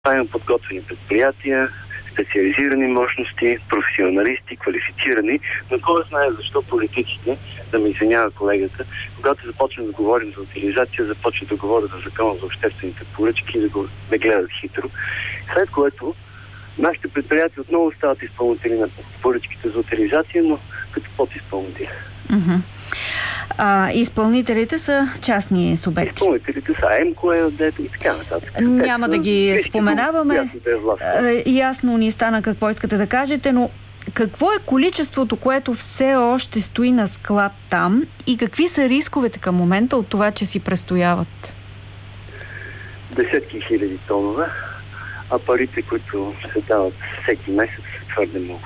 Правим подготвени предприятия, специализирани мощности, професионалисти, квалифицирани, но кой знае защо политиците, да ме извинява колегата, когато започнем да говорим за утилизация, започват да говорят за закона за обществените поръчки и да гледат хитро. След което нашите предприятия отново стават изпълнители на поръчките за утилизация, но като подизпълнители. Изпълнителите са частни субекти. Изпълнителите са ЕМКО, ЕОД и така нататък. Няма да ги споменаваме. Ясно ни стана какво искате да кажете, но какво е количеството, което все още стои на склад там и какви са рисковете към момента от това, че си престояват? Десетки хиляди тонове, а парите, които се дават всеки месец, са твърде много.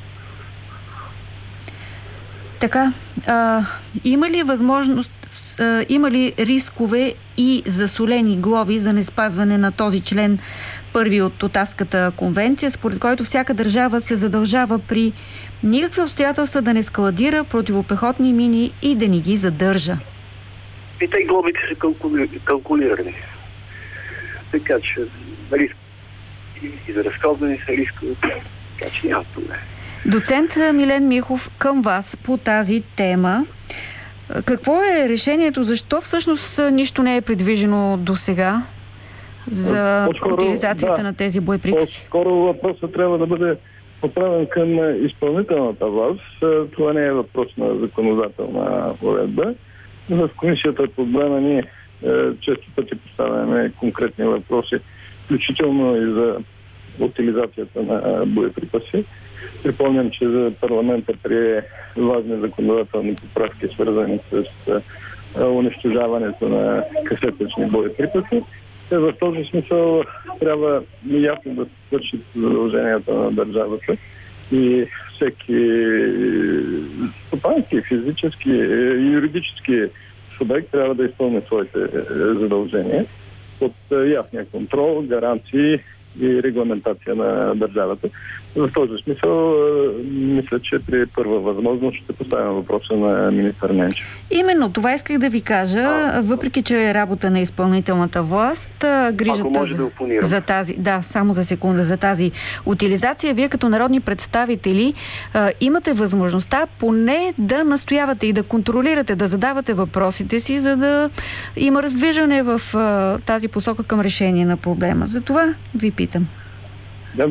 Така, има ли възможност, има ли рискове и засолени глоби за неспазване на този член първи от Отавската конвенция, според който всяка държава се задължава при никакви обстоятелства да не складира противопехотни мини и да ни ги задържа? И те глобите са калкулирани. Така че риск и за разходване са рискове, така че няма проблем. Доцент Милен Михов, към вас по тази тема. Какво е решението? Защо всъщност нищо не е предвижено до сега за утилизацията на тези боеприпаси? По-скоро въпросът трябва да бъде отправен към изпълнителната власт. Това не е въпрос на законодателна уредба. В комисията по отбрана ние често пъти поставяме конкретни въпроси, включително и за утилизацията на боеприпаси. Припомням, че за парламента прие важни законодателни поправки, свързани с унищожаването на касетъчни боеприпаси. В този смисъл трябва ясно да се свършат задълженията на държавата и всеки стопански, физически и юридически субект трябва да изпълни своите задължения под ясния контрол, гаранции и регламентация на държавата. В този смисъл, мисля, че при първа възможност ще поставим въпроса на министър Ненчев. Именно това исках да ви кажа, въпреки че е работа на изпълнителната власт, грижата за тази, само за секунда, за тази утилизация, вие като народни представители имате възможността поне да настоявате и да контролирате, да задавате въпросите си, за да има раздвижване в тази посока към решение на проблема. За това ви питам. Да,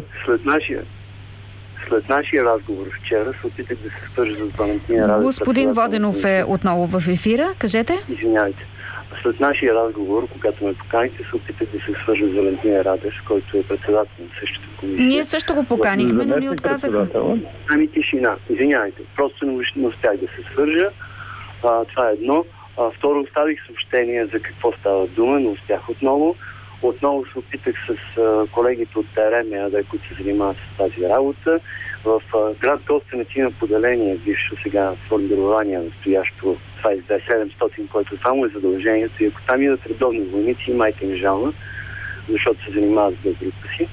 след нашия разговор вчера се опитах да се свържа с Валентина Радев. Господин Воденов е отново в ефира. Кажете. Извинявайте. След нашия разговор, когато ме поканите, се опитах да се свържа с Валентина Радев, който е председател на същата комисия. Ние също го поканихме, но ни отказаха. Тишина. Извинявайте. Просто не успях да се свържа. Това е едно. Второ, оставих съобщение за какво става дума, но успях отново. Отново се опитах с колегите от ТРМ, които се занимават с тази работа. В град Костенец има поделение, бивше сега формирование, настоящо 22-700, което само е задължението. И ако там идат редовни войници, майка им жална, защото се занимават с боеприпаси.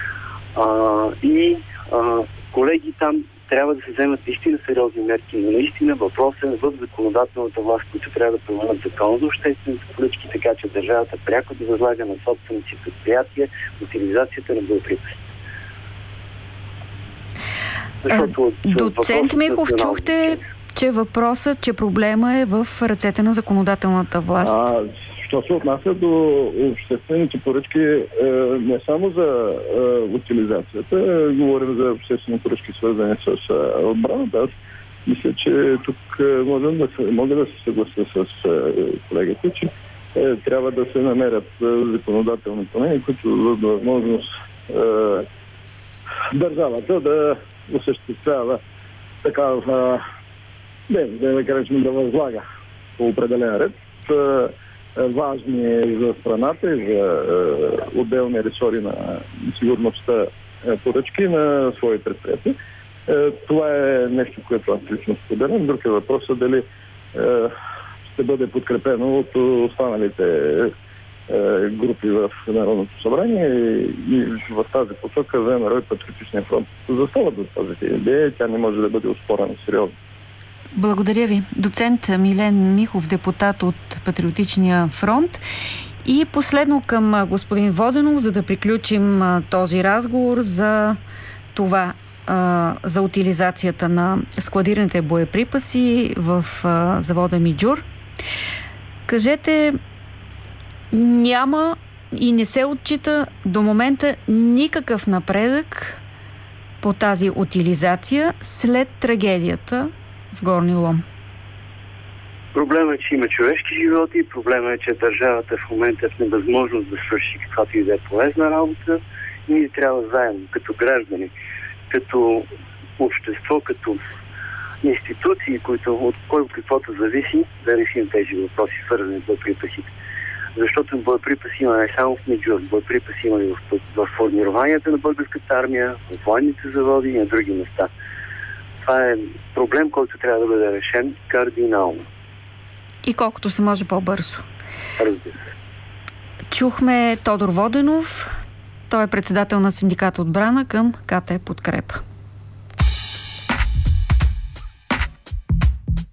Колеги там трябва да се вземат наистина сериозни мерки, но наистина въпросът е в законодателната власт, които трябва да променят закон за обществените поръчки, така че държавата пряко да възлага на собственици предприятия утилизацията на боеприпаси. Доцент Михов, чухте, че проблема е в ръцете на законодателната власт. Що се отнася до обществените поръчки, не само за утилизацията, говорим за обществени поръчки, свързани с отбраната. Аз мисля, че тук мога да се съглася с колегите, че трябва да се намерят законодателни промени, които дадат възможност държавата да осъществява такава, да кажем, да възлага по определен ред важни за страната и за отделни ресори на сигурността поръчки на свои предприятия. Това е нещо, което аз лично споделям. Друг е въпросът дали ще бъде подкрепено от останалите групи в Народното събрание и в тази посока ВМРО и Патриотичния фронт застават за тази идея. Тя не може да бъде оспорена сериозно. Благодаря ви. Доцент Милен Михов, депутат от Патриотичния фронт. И последно към господин Воденов, за да приключим този разговор за това, за утилизацията на складираните боеприпаси в завода Миджур. Кажете, няма и не се отчита до момента никакъв напредък по тази утилизация след трагедията в Горни Лом. Проблема е, че има човешки животи, проблема е, че държавата в момента е в невъзможност да свърши каквато и да е полезна работа. Ние трябва заедно, като граждани, като общество, като институции, от кой каквото зависи, да решим тези въпроси, свързани с боеприпасите. Защото боеприпаси има не само в Миджур, боеприпаси има и в формированията на българската армия, в военните заводи и на други места. Това е проблем, който трябва да бъде решен кардинално. И колкото се може по-бързо. Разбира се. Чухме Тодор Воденов. Той е председател на синдикат Отбрана към КТ Подкрепа.